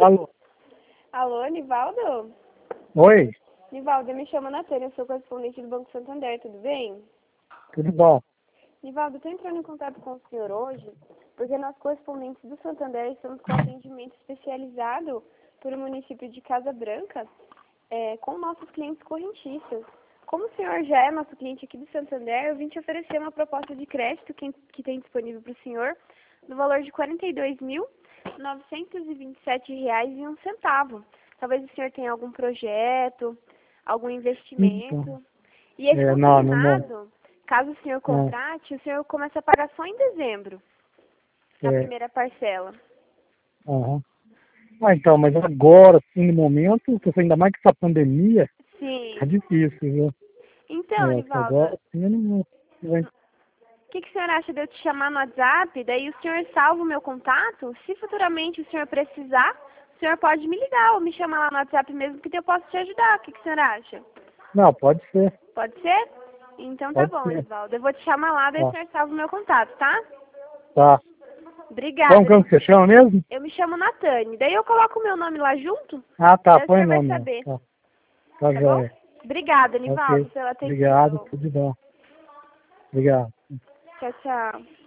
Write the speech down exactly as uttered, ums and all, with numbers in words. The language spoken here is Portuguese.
Alô? Alô, Nivaldo? Oi, Nivaldo, eu me chamo Natânia, eu sou correspondente do Banco Santander, tudo bem? tudo bom? Nivaldo, eu estou entrando em contato com o senhor hoje, porque nós correspondentes do Santander estamos com atendimento especializado para o município de Casa Branca, é, com nossos clientes correntistas. Como o senhor já é nosso cliente aqui do Santander, eu vim te oferecer uma proposta de crédito que, que tem disponível para o senhor, no valor de quarenta e dois mil, novecentos e vinte e sete reais e um centavo. Talvez o senhor tenha algum projeto, algum investimento. Então, E esse é, não, não, não, consignado, caso o senhor não, contrate, o senhor começa a pagar só em dezembro, na é, primeira parcela. aham. Ah, então, mas agora, assim, no momento, porque ainda mais que essa pandemia, tá Sim. difícil, viu? Então, É, que Nivaldo, agora, assim, eu não, não, o que, que o senhor acha de eu te chamar no WhatsApp? Daí o senhor salva o meu contato. Se futuramente o senhor precisar, o senhor pode me ligar ou me chamar lá no WhatsApp mesmo, que eu posso te ajudar. O que, que o senhor acha? não, pode ser, Pode ser? Então tá pode bom, ser, Nivaldo. Eu vou te chamar lá, daí o tá, senhor salva o meu contato, tá? tá. Como, Obrigada. como que você chama mesmo? Eu me chamo Natane. Daí eu coloco o meu nome lá junto, Ah, tá, daí o põe senhor o vai nome, ó. saber. Tá, tá Tá bom? joia. Obrigada, Ok, Nivaldo, pela obrigado, atenção. tudo bom. Obrigado. Tchau, tchau.